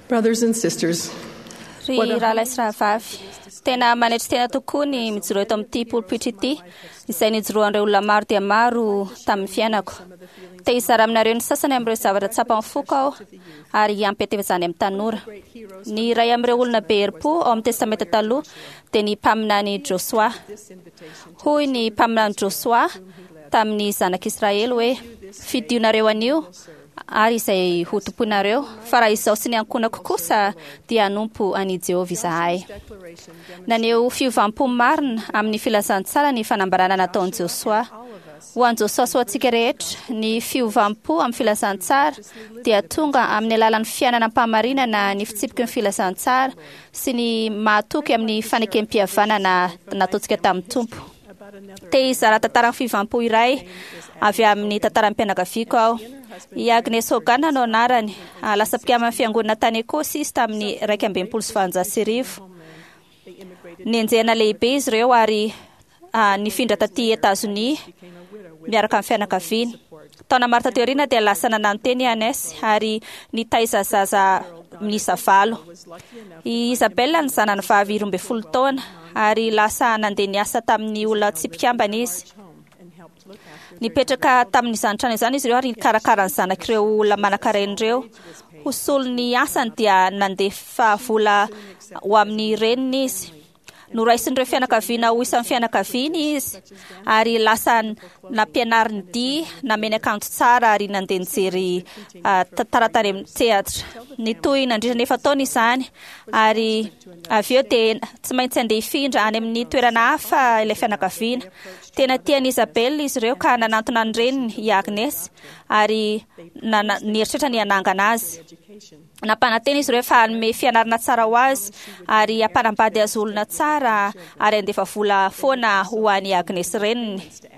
Brothers and sisters, ry rahalahy tena manetry tena tokoa ny mijoro eto amin'ity pulpit ity izay nijoroan'ireo olona maro dia maro tamin'ny fiainako. Te hizara aminareo ny sasany amin'ireo zavatra tsapa mifoka aho ary ampetevazany amin'ny tanora. Ny iray amin'ireo olona be herim-po ao amin'ny testamenta taloha dia ny mpaminany Josua. Hoy ny mpaminany Josua tamin'ny zanak'Israely hoe fidionareo anio ary izay ho tomponareo fa raha izao sy ny ankonako kosa dia hanompo ani Jehovah izahay. Naneho fiovam-po marina amin'ny filazantsara ny fanambarana nataon'i Josua. Ho an'i Josua sy ho antsika rehetra ny fiovam-po amin'ny filazantsara dia tonga amin'ny alalan'ny fiainanam-pamarinana ny fitsipiky ny filazantsara sy ny mahatoky amin'ny fanekem-pihavanana nataontsika tamin'ny tompo. Te hizara tantaran'ny fiovam-po iray avy amin'ny tantaran'ny mpianakaviako aho. I Agnes Hogan no anarany, lasa mpiamana fiangonana tany Ekosy izy tamin'ny 1996. Nianjehana lehibe izy ireo ary nifindra taty Etazonia miaraka amin'ny fianakaviany. Taona maro taty aoriana dia lasa nananteny Agnes ary nitaiza zaza miisa 7. I Isabella ny zanany vavy 12 taona ary lasa nandeha niasa tamin'ny olona tsy mpikambana izy. Nipetraka tamin'ny zanatrano izany izy ireo ary nikarakara ny zanak'ireo olona manan-karena ireo. Hosolo ny asany dia nandefa vola ho amin'ny reniny izy. Noraisin'ireo fianakaviana ho isan'ny fianakaviany izy ary lasa nampianariny dia nameny akanjo tsara ary nandeha nijery taratany amin'ny teatra. Nitohy nandritra nefa taona izany ary avy eo dia tsy maintsy andeha hifindra any amin'ny toerana hafa ilay fianakaviana. Tena tian'i Isabelle izy ireo ka nanantona ny reniny i Agnes ary nieritreritra ny hanangana azy. Nampananteny izy ireo fa hanome fianarana tsara ho azy ary hampanambady azy olona tsara ary andefa vola foana ho an'i Agnes reniny.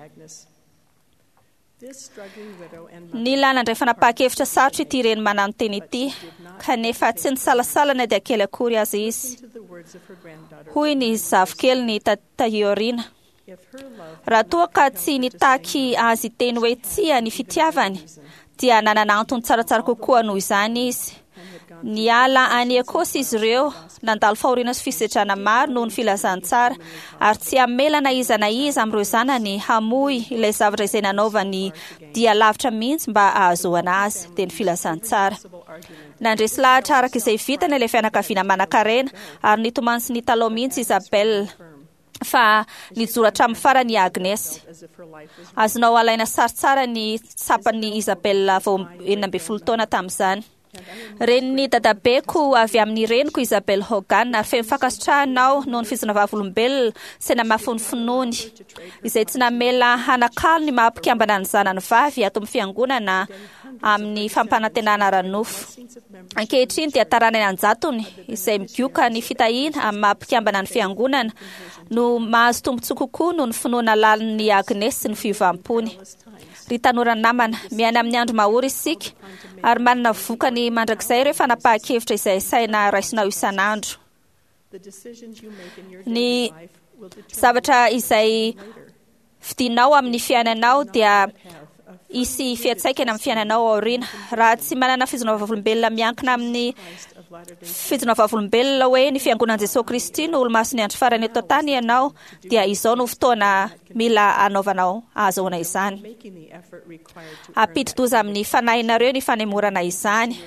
Ny lanandray fanapa-kevitra sarotra ity reny manano teny ity kanefa tsy nisalasalana dia kely akory azy izy. Hoy ny zavikeliny tahiorina. Raha toa ka tsy nitaky azy teny hoe tsia ny fitiavany dia nananantony tsaratsara kokoa noho izany izy. Niala any Ekosy izy ireo, nandalo fahoriana sy fisedrana maro noho ny filazantsara ary tsy hamelana iza na iza amin'ireo zanany hamoy ilay zavatra izay nanaovany dia lavitra mihitsy mba ahazoana azy dia ny filazantsara. Nandresy lahatra araka izay vitana ilay fianakaviana manan-karena ary nitomany sy nitalao mihitsy Isabelle fa nijoro hatramin'ny farany Agnes. Azonao alaina saritsara ny tsapan'ny Isabelle vao 19 taona tamin'izany. Reniny dadabeko avy amin'ny reniko Isabelle Hogan ary feno fankasitrahanao noho ny fizona vavolombelona sy namafinofinony izay tsy namela hanakalo ny mahampikambana ny zanany vavy ato amin'ny fiangonana amin'ny fampanantenana ranofo. Ankehitriny dia taranany anjatony izay migioka ny fitahiana amin'ny mahampikambana ny fiangonana no mahazo tombontsoa kokoa noho ny finoana lalin'ny Agnes sy ny fiovam-pony. Ry tanora namana, miaina amin'ny andro mahory isika ary manana vokany mandrakizay ireo fanapa-kevitra izay saina raisinao isan'andro. Ny zavatra izay fidinao amin'ny fiainanao dia isy fiatsaikana amin'ny fiainanao aoriana. Raha tsy manana fizona vavolombelona miankina amin'ny fizona vavolombelona hoe ny fiangonan'i Jesosy Kristy no olo-masony andro farany eto tany ianao dia izao no fotoana mila anaovanao ahazoana izany. Ampidi-doza amin'ny fanahinareo ny fanemorana izany.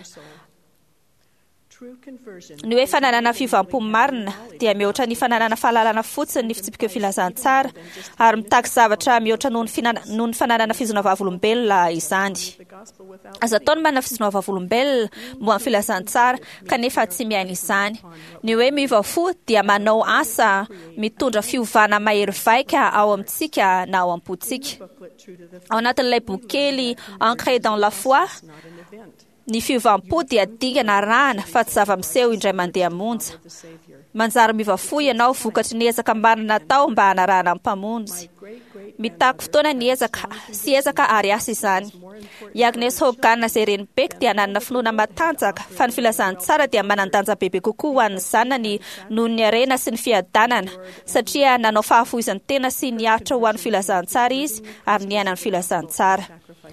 Ny hoe fananana fiovam-po marina dia mihoatra ny fananana fahalalana fotsiny ny fitsipika filazantsara ary mitaky zavatra mihoatra noho ny fananana fizona vavolombelona izany. Azo ataony manana fizona vavolombelona moa amin'ny filazantsara kanefa tsy miaina izany. Ny hoe miova fo dia manao asa mitondra fiovana mahery vaika ao amintsika na ao am-pontsika. Ao anatin'ilay boky kely Ancré dans la foi, ny fiovam-po dia dingana rana fa tsy zava-miseho indray mandeha monja. Manjary miova-fo ianao vokatry ny ezaka marina natao mba hanarahana amin'ny mpamonjy. Mitaky fotoana ny ezaka sy ezaka ary asa izany. I Agnes Hogan izay renibeko dia nanana finoana matanjaka fa ny filazantsara dia manan-danja bebe kokoa ho an'ny zanany noho ny harena sy ny fiadanana satria nanao fahafoizan'ny tena sy niaritra ho an'ny filazantsara izy ary niaina ny filazantsara.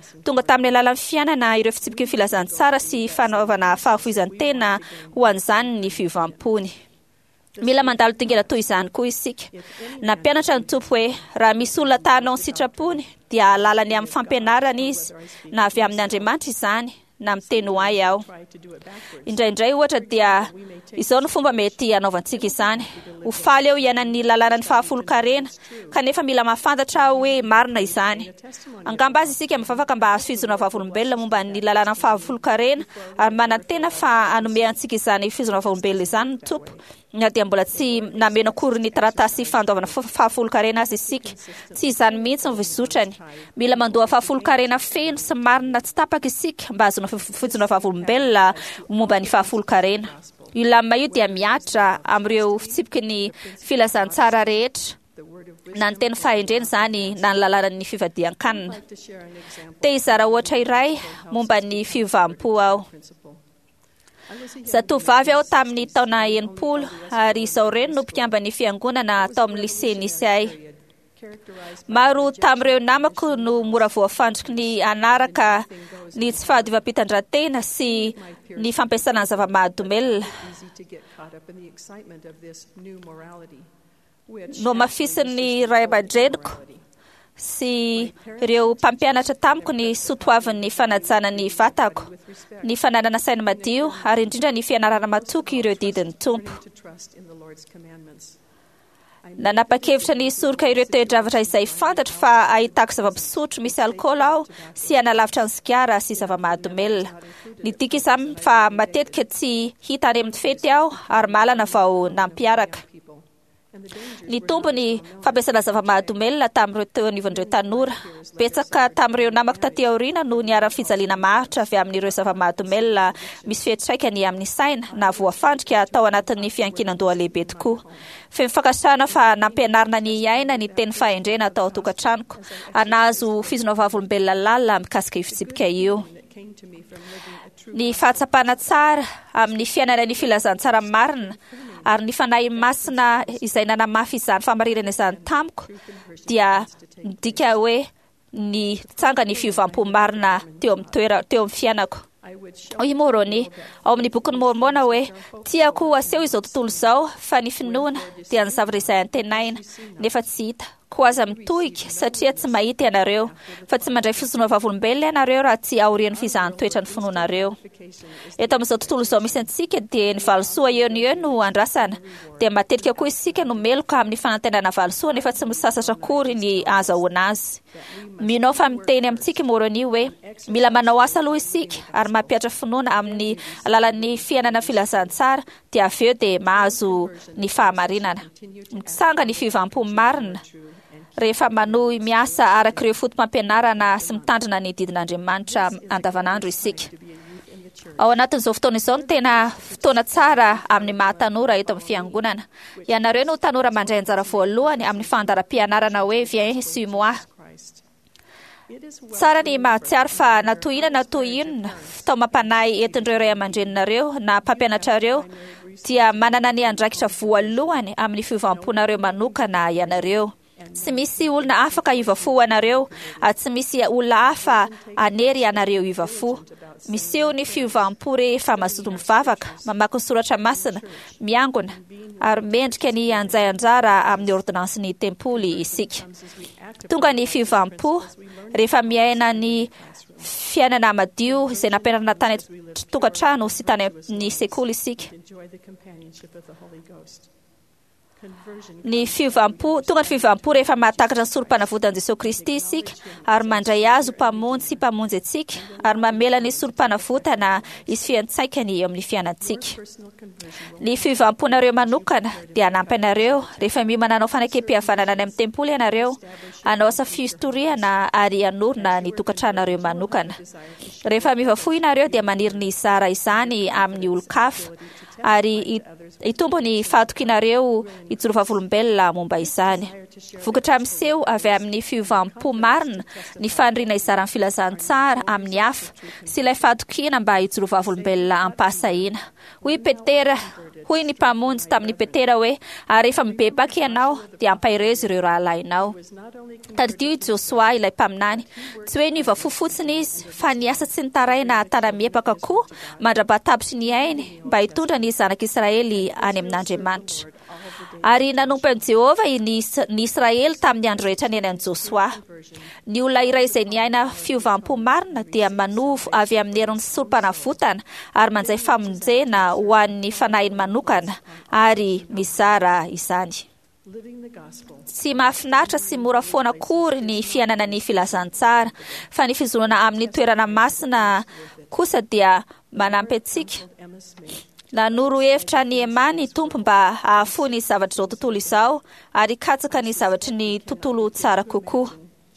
Tonga tamin'ny alalan'ny fiainana ireo fitsipika filazantsara sy fanaovana fahafoizan-tena ho an'izany ny fiovampony. Mila mandalo dingana toy izany koa isika. Nampianatra ny Tompo hoe raha misy olona tanao ny sitrapony dia lalany amin'ny fampianarana izy, na avy amin'ny Andriamanitra izany na amin'ny teny ho ahy aho. Indraindray ohatra dia izao no fomba mety anaovantsika izany. Ho faly eo hiainan'ny lalàna ny fahafolo-karena, kanefa mila mahafantatra hoe marina izany. Angamba azy isika mivavaka mba hahazo fizona vavolombelona momba ny lalàna ny fahafolo-karena ary manantena fa hanome antsika izany fizona vavolombelona izany ny Tompo. Na dia mbola tsy namena akory ny taratasy fandaovana fahafolo-karena azy isika. Tsy izany mihitsy ny vozotrany. Mila mandoa fahafolo-karena feno sy marina tsy tapaka isika mba azona fizona vavolombelona momba ny fahafolo-karena. Io lamina io dia miatra amin'ireo fitsipiky ny filazantsara rehetra, na ny teny fahendrena izany na ny lalàna ny fivadihan-kanina. Te hizara ohatra iray momba ny fiovampo aho. Zatovavy aho tamin'ny taona 80 ary izao reny no mpiambin'ny fiangonana tao amin'ny lycée Nisay. Maro tamin'ireo namako no mora voafandriky ny anaraka ny tsy fahadivam-pitandran-tena sy ny fampiasana ny zava-mahadomelona. No mafisin'ny ray aman-dreniko sy ireo mpampianatra tamiko ny sotoavin'ny fanajana ny vatako, ny fananana saina madio ary indrindra ny fianarana matoky ireo didin'ny Tompo. Nanapa-kevitra ny soroka ireo toe-javatra izay fantatra fa ahitako zava-pisotro misy alkôla aho sy hanalavitra ny sigara sy zava-mahadomelona. Ny dika izany fa matetika tsy hita any amin'ny fety aho ary malana vao nampiaraka. Ny tombony fampiasana zava-mahadomelona tamin'ireo teo anivon'ireo tanora. Betsaka tamin'ireo namako taty aoriana no niara fijaliana maharitra avy amin'ireo zava-mahadomelona misy fiantraikany amin'ny saina na voafandrika tao anatin'ny fiankinan-doha lehibe tokoa. Feno fankasitrahana fa nampianarina ny aina ny teny fahendrena atao tokantranoko. Anazo fizona vavolombelona lalina mikasika io fitsipika io. Ny fahatsapana tsara amin'ny fiainana ny filazantsara marina ary ny fanahy masina izay nanamafy izany famarirana izany tamiko dia midika hoe ny tsanga ny fiovampo marina teo amin'ny fiainako. Hoy Moroni ao amin'ny bokin'ny Mormona hoe tiako aseho izao tontolo izao fa ny finoana dia ny zavatra izay antenaina nefa tsy hita. Koa aza mitohika satria tsy mahita ianareo fa tsy mandray fizona vavolombelona ianareo raha tsy aorian'ny fizahan-toetra ny finoanareo. Eto amin'izao tontolo izao misy antsika dia ny valosoa eo no andrasana dia matetika koa isika no meloka amin'ny fanantenana valosoa nefa tsy misasatra akory ny ahazahoana azy. Mino fa miteny amintsika Moroni hoe mila manao asa aloha isika ary mampiatra finoana amin'ny alalan'ny fiainana filazantsara dia avy eo dia mahazo ny fahamarinana. Mitsanga ny fivampo marina rehefa manohy miasa araka ireo fotom-pampianarana sy mitandrina ny didin'Andriamanitra andavanandro isika. Ao anatin'izao fotoana izao no tena fotoana tsara amin'ny mahatanora eto amin'ny fiangonana. Ianareo no tanora mandray anjara voalohany amin'ny fandaharam-pianarana hoe viens suis moi. Tsara ny mahatsiaro fa natoinona tao mampanahy entin'ireo ray aman-dreninareo na mpampianatrareo dia manana ny andraikitra voalohany amin'ny fiovamponareo manokana ianareo. Tsy misy olona afaka hivafo anareo, tsy misy olona hafa anery anareo hivafo. Miseho ny fiovampo rehefa mazoto mivavaka, mamaky ny soratra masina, miangona ary mendrika ny anjay anjara amin'ny ordonansin'ny tempoly isika. Tonga ny fiovampo rehefa miaina ny fiainana madio izay nampianarana tany tokantrano sy tany amin'ny sekoly isika. Tonga ny fiovampo rehefa mahatakatra ny sorom-panavotan'i Jesosy Kristy isika ary mandray azy mpamonjy sy mpamonjy antsika ary mamela ny sorom-panavotana isy fiantsaikany eo amin'ny fiainantsika. Ny fiovamponareo manokana dia hanampy anareo rehefa mananao fanakempihavanana any amin'ny tempoly ianareo, hanao asa fistoriana ary hanorina ny tokantranareo manokana. Rehefa mivafo ianareo dia maniry ny zara izany amin'ny olon-kafa ary hitombo ny fatokinareo hijoro vavolombelona momba izany. Vokatra miseho avy amin'ny fiovavam-po marina ny faniriana izarany filazantsara amin'ny hafa sy ilay fahatokiana mba hijorovavolombelona ampasahiana. Hoy ny mpamonjy tamin'ny Petera hoe, ary rehefa mibebaka ianao dia ampahirezo ireo rahalahinao. Tadidio i Josua ilay mpaminany, tsy hoe niova fo fotsiny izy, fa niasa tsy nitaraina tana-miepaka koa mandrapahatapitry ny ainy mba hitondra ny zanak'Israely any amin'Andriamanitra. Ary nanompo an'i Jehova ny Israely tamin'ny andro rehetra ny an'i Josua. Ny olona iray izay niaina fiovavam-po marina dia manovo avy amin'ny herin'ny solompanavotana ary manjay famonjena ho an'ny fanahiny manokana ary mizara izany. Tsy mahafinaritra sy mora foana akory ny fiainana ny filazantsara, fa ny fizonana amin'ny toerana masina kosa dia manampy antsika. Nanoro hevitra ny Ema ny tompo mba ahafo ny zavatra izao tontolo izao ary katsaka ny zavatra ny tontolo tsara kokoa.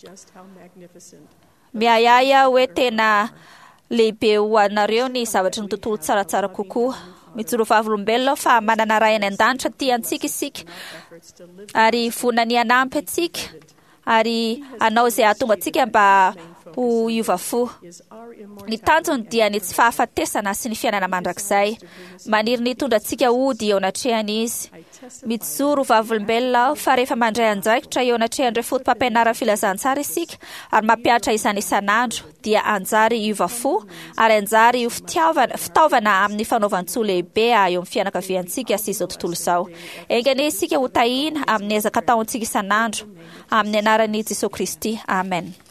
Miayaya hoe tena lehibe ho anareo ny zavatra ny tontolo tsaratsara kokoa. Mijorovavolombelona fa manana ray any an-danitra tiantsika isika ary vonina ny hanampy antsika ary anao izay ahatonga antsika mba ho hiova fo. Ny tanjony dia ny tsy fahafatesana sy ny fiainana mandrakizay. Maniry ny tondra antsika ody eo anatrehany izy. Mijoro vavolombelona aho fa rehefa mandray andraikitra eo anatrehan'ireo fotom-pampianarana filazantsara isika ary mampiatra izany isan'andro dia anjary hiova fo ary anjary ho fitaovana amin'ny fanaovan-tsoa lehibe eo amin'ny fianakaviantsika sy izao tontolo izao. Engany isika ho tahiana amin'ny ezaka ataontsika isan'andro amin'ny anaran'i Jesosy Kristy. Amen.